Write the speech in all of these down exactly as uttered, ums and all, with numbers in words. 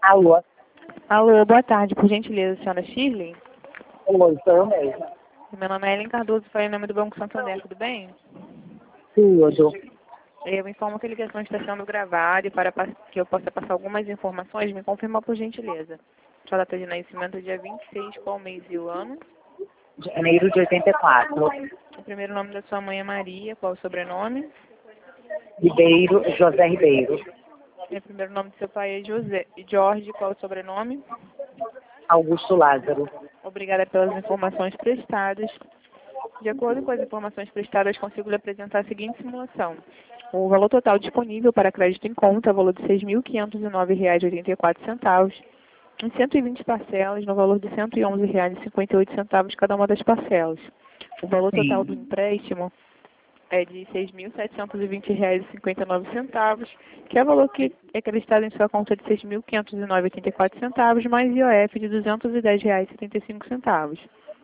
Alô? Alô, boa tarde. Por gentileza, senhora Shirley? Oi, sou eu mesmo. Meu nome é Ellen Cardoso, falei em nome do Banco Santander, tudo bem? Tudo. Eu informo que a ligação está sendo gravada e para pa- que eu possa passar algumas informações, me confirma por gentileza. Sua data de nascimento é dia vinte e seis, qual mês e o ano? Janeiro de oitenta e quatro. O primeiro nome da sua mãe é Maria, qual o sobrenome? Ribeiro, José Ribeiro. E o primeiro nome do seu pai é José. E Jorge, qual o sobrenome? Augusto Lázaro. Obrigada pelas informações prestadas. De acordo com as informações prestadas, consigo lhe apresentar a seguinte simulação. O valor total disponível para crédito em conta é o valor de seis mil quinhentos e nove reais e oitenta e quatro centavos, em cento e vinte parcelas, no valor de cento e onze reais e cinquenta e oito centavos cada uma das parcelas. O valor total do Sim. empréstimo é de seis mil setecentos e vinte reais e cinquenta e nove centavos, que é o valor que é acreditado em sua conta de seis mil quinhentos e nove reais e oitenta e quatro centavos, mais I O F de duzentos e dez reais e setenta e cinco centavos.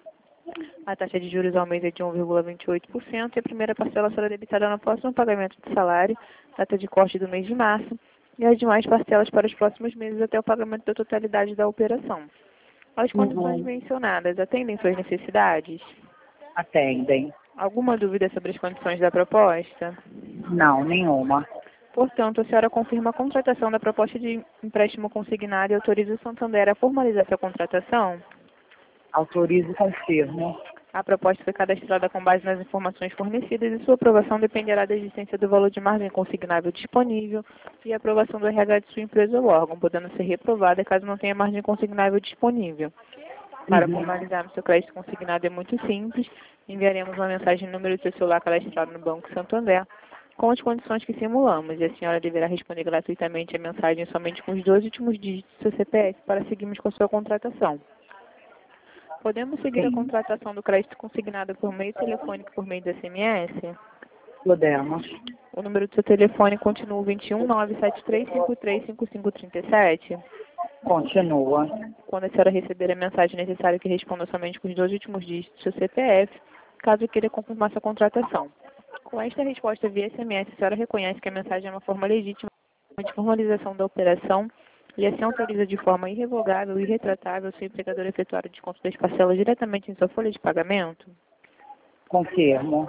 A taxa de juros ao mês é de um vírgula vinte e oito por cento e a primeira parcela será debitada no próximo pagamento de salário, data de corte do mês de março, e as demais parcelas para os próximos meses até o pagamento da totalidade da operação. As condições Uhum. mencionadas atendem suas necessidades? Atendem. Alguma dúvida sobre as condições da proposta? Não, nenhuma. Portanto, a senhora confirma a contratação da proposta de empréstimo consignado e autoriza o Santander a formalizar sua contratação? Autorizo e confirmo. A proposta foi cadastrada com base nas informações fornecidas e sua aprovação dependerá da existência do valor de margem consignável disponível e a aprovação do R H de sua empresa ou órgão, podendo ser reprovada caso não tenha margem consignável disponível. Para Uhum. formalizarmos seu crédito consignado é muito simples. Enviaremos uma mensagem no número do seu celular cadastrado no Banco Santander com as condições que simulamos e a senhora deverá responder gratuitamente a mensagem somente com os dois últimos dígitos do seu C P F para seguirmos com a sua contratação. Podemos seguir a Sim. contratação do crédito consignado por meio telefônico e por meio do S M S? Podemos. O número do seu telefone continua o vinte e um, nove sete três cinco três cinco cinco três sete. Continua. Quando a senhora receber a mensagem, é necessário que responda somente com os dois últimos dígitos do seu C P F, caso queira confirmar sua contratação. Com esta resposta via S M S, a senhora reconhece que a mensagem é uma forma legítima de formalização da operação e assim autoriza de forma irrevogável e retratável o seu empregador a efetuar o desconto das parcelas diretamente em sua folha de pagamento? Confirmo.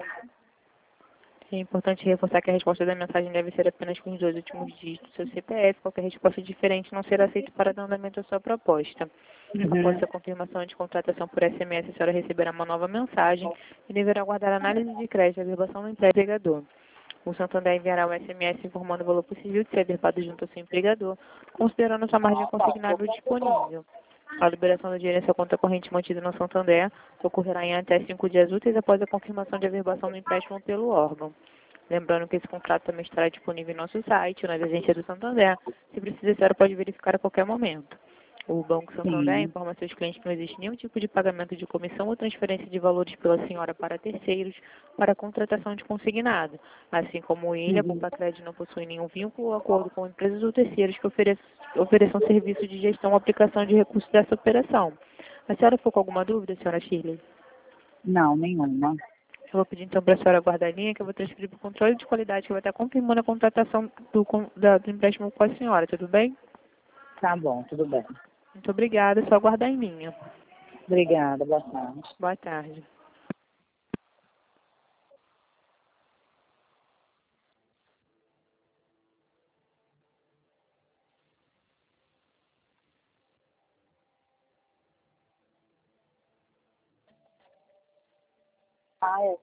É importante reforçar que a resposta da mensagem deve ser apenas com os dois últimos dígitos do seu C P F. Qualquer resposta diferente não será aceita para dar andamento à sua proposta. Após Uhum. a confirmação de contratação por S M S, a senhora receberá uma nova mensagem e deverá aguardar a análise de crédito e a averbação do empregador. O Santander enviará o S M S informando o valor possível de ser averbado junto ao seu empregador, considerando sua margem consignável disponível. A liberação do dinheiro em sua conta corrente mantida no Santander ocorrerá em até cinco dias úteis após a confirmação de averbação do empréstimo pelo órgão. Lembrando que esse contrato também estará disponível em nosso site, nas agências do Santander. Se precisar, a senhora pode verificar a qualquer momento. O Banco Santander Sim. informa seus clientes que não existe nenhum tipo de pagamento de comissão ou transferência de valores pela senhora para terceiros para a contratação de consignado. Assim como ele, a Uhum. Compacred não possui nenhum vínculo ou acordo com empresas ou terceiros que ofereçam, ofereçam serviço de gestão ou aplicação de recursos dessa operação. A senhora ficou com alguma dúvida, senhora Shirley? Não, nenhuma. Eu vou pedir então para a senhora guardar a linha, que eu vou transferir para o controle de qualidade, que vai estar confirmando a contratação do, com- da- do empréstimo com a senhora, tudo bem? Tá bom, tudo bem. Muito obrigada, só aguardar em linha. Obrigada, boa tarde. Boa tarde. Ah, é.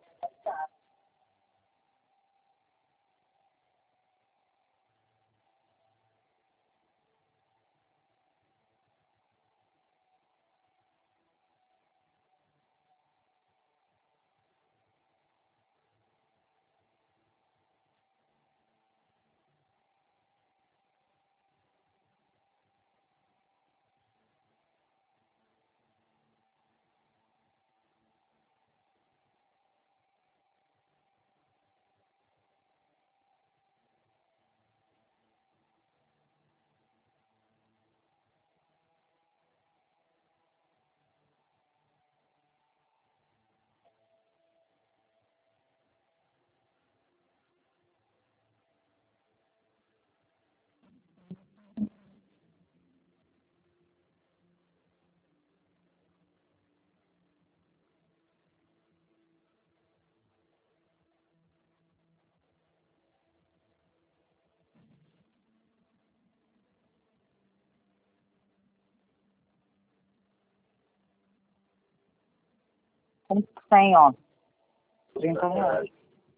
Um cem, ó. trinta reais.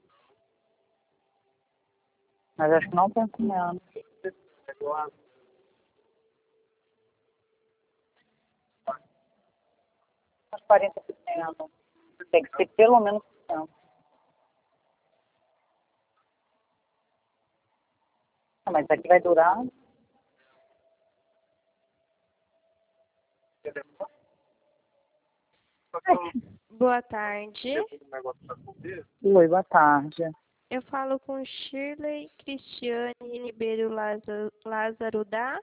Mas acho que não tem comendo. Uns quarenta por cento. Tem que ser pelo menos cem. Ah, mas aqui vai durar. Boa tarde. Oi, boa tarde. Eu falo com Shirley Cristiane Ribeiro Lázaro, Lázaro da.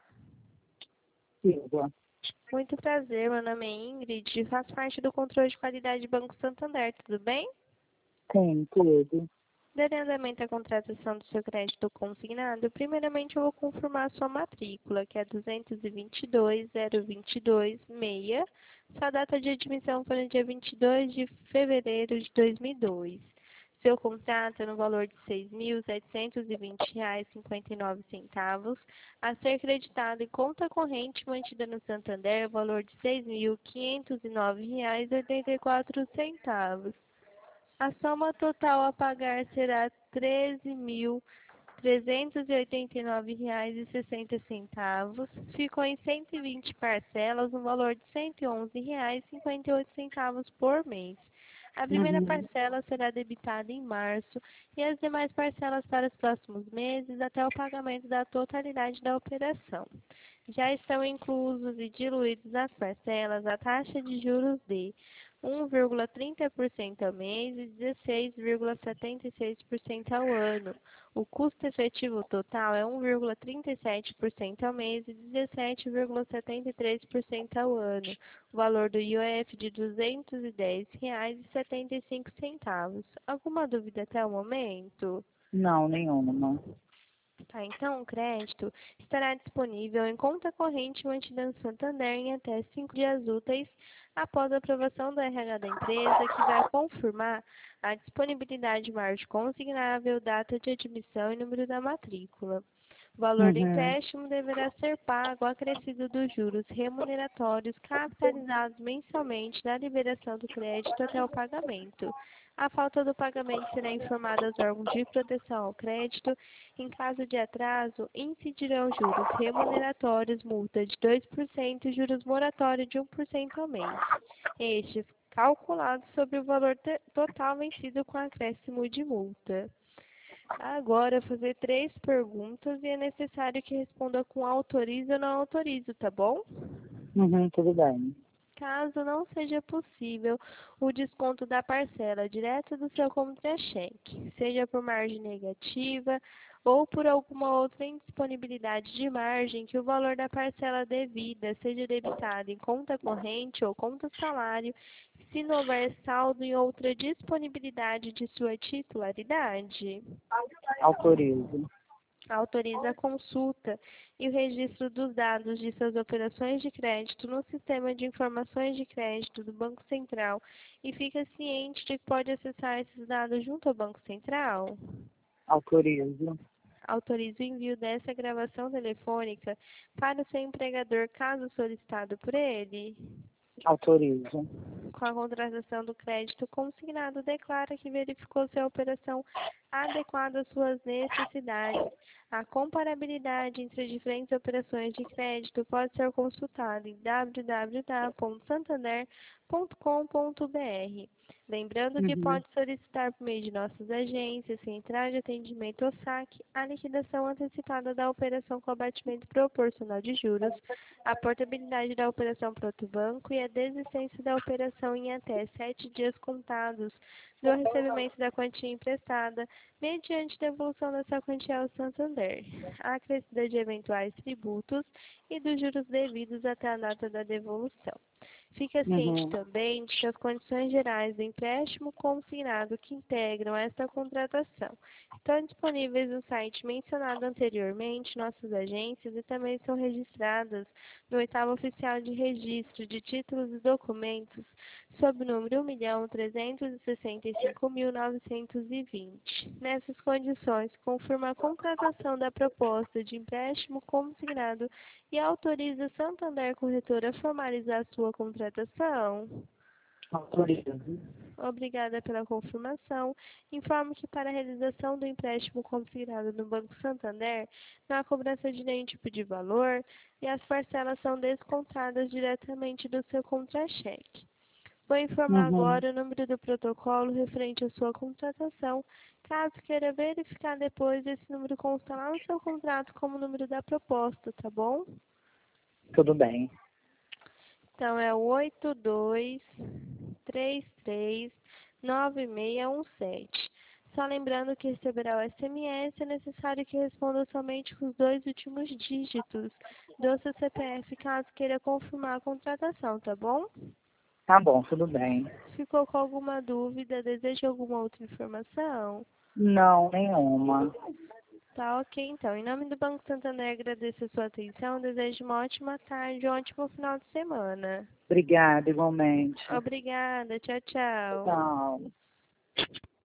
Silva. Muito prazer, meu nome é Ingrid, faço parte do controle de qualidade do Banco Santander, tudo bem? Sim, tudo. Dando andamento à contratação do seu crédito consignado, primeiramente eu vou confirmar a sua matrícula, que é duzentos e vinte e dois, zero vinte e dois, seis. Sua data de admissão foi no dia vinte e dois de fevereiro de dois mil e dois. Seu contrato é no valor de seis mil setecentos e vinte reais e cinquenta e nove centavos, a ser creditado em conta corrente mantida no Santander, valor de seis mil quinhentos e nove reais e oitenta e quatro centavos. A soma total a pagar será treze mil trezentos e oitenta e nove reais e sessenta centavos. Ficou em cento e vinte parcelas, no valor de cento e onze reais e cinquenta e oito centavos por mês. A primeira Uhum. parcela será debitada em março e as demais parcelas para os próximos meses até o pagamento da totalidade da operação. Já estão inclusos e diluídos nas parcelas a taxa de juros de um vírgula trinta por cento ao mês e dezesseis vírgula setenta e seis por cento ao ano. O custo efetivo total é um vírgula trinta e sete por cento ao mês e dezessete vírgula setenta e três por cento ao ano. O valor do I O F de duzentos e dez reais e setenta e cinco centavos. Alguma dúvida até o momento? Não, nenhuma, não. Tá, então o crédito estará disponível em conta corrente mantida no Santander em até cinco dias úteis após a aprovação do R H da empresa, que vai confirmar a disponibilidade margem consignável, data de admissão e número da matrícula. O valor do Uhum. empréstimo deverá ser pago acrescido dos juros remuneratórios capitalizados mensalmente na liberação do crédito até o pagamento. A falta do pagamento será informada aos órgãos de proteção ao crédito. Em caso de atraso, incidirão juros remuneratórios, multa de dois por cento e juros moratórios de um por cento ao mês. Estes calculados sobre o valor total vencido com acréscimo de multa. Agora, fazer três perguntas e é necessário que responda com autorizo ou não autorizo, tá bom? Uhum, tudo bem. Caso não seja possível o desconto da parcela direto do seu contra-cheque, seja por margem negativa ou por alguma outra indisponibilidade de margem, que o valor da parcela devida seja debitado em conta corrente ou conta salário, se não houver saldo em outra disponibilidade de sua titularidade. Autorizo. Autoriza a consulta e o registro dos dados de suas operações de crédito no Sistema de Informações de Crédito do Banco Central e fica ciente de que pode acessar esses dados junto ao Banco Central. Autorizo. Autoriza o envio dessa gravação telefônica para o seu empregador, caso solicitado por ele. Autorizo. Com a contratação do crédito consignado, declara que verificou se a operação adequada às suas necessidades. A comparabilidade entre as diferentes operações de crédito pode ser consultada em w w w ponto santander ponto com ponto b r. Lembrando que Uhum. pode solicitar por meio de nossas agências, central de atendimento ou saque, a liquidação antecipada da operação com abatimento proporcional de juros, a portabilidade da operação para outro banco e a desistência da operação em até sete dias contados do recebimento da quantia emprestada, mediante devolução dessa quantia ao Santander, a acrescida de eventuais tributos e dos juros devidos até a data da devolução. Fica ciente Uhum. também de que as condições gerais do empréstimo consignado que integram esta contratação estão disponíveis no site mencionado anteriormente, nossas agências, e também são registradas no oitavo oficial de registro de títulos e documentos, sob o número um milhão trezentos e sessenta e cinco mil novecentos e vinte. Nessas condições, confirma a contratação da proposta de empréstimo consignado e autoriza Santander Corretora a formalizar sua contratação. Autorizo. Obrigada pela confirmação. Informo que para a realização do empréstimo consignado no Banco Santander, não há cobrança de nenhum tipo de valor e as parcelas são descontadas diretamente do seu contra-cheque. Vou informar Uhum. agora o número do protocolo referente à sua contratação. Caso queira verificar depois, esse número consta lá no seu contrato como número da proposta, tá bom? Tudo bem. Então, é o oito dois três três nove seis um sete. Só lembrando que receberá o S M S, é necessário que responda somente com os dois últimos dígitos do seu C P F, caso queira confirmar a contratação, tá bom? Tá bom, tudo bem. Ficou com alguma dúvida? Deseja alguma outra informação? Não, nenhuma. Tá ok, então. Em nome do Banco Santander, agradeço a sua atenção. Desejo uma ótima tarde, um ótimo final de semana. Obrigada, igualmente. Obrigada. Tchau, tchau. Tchau.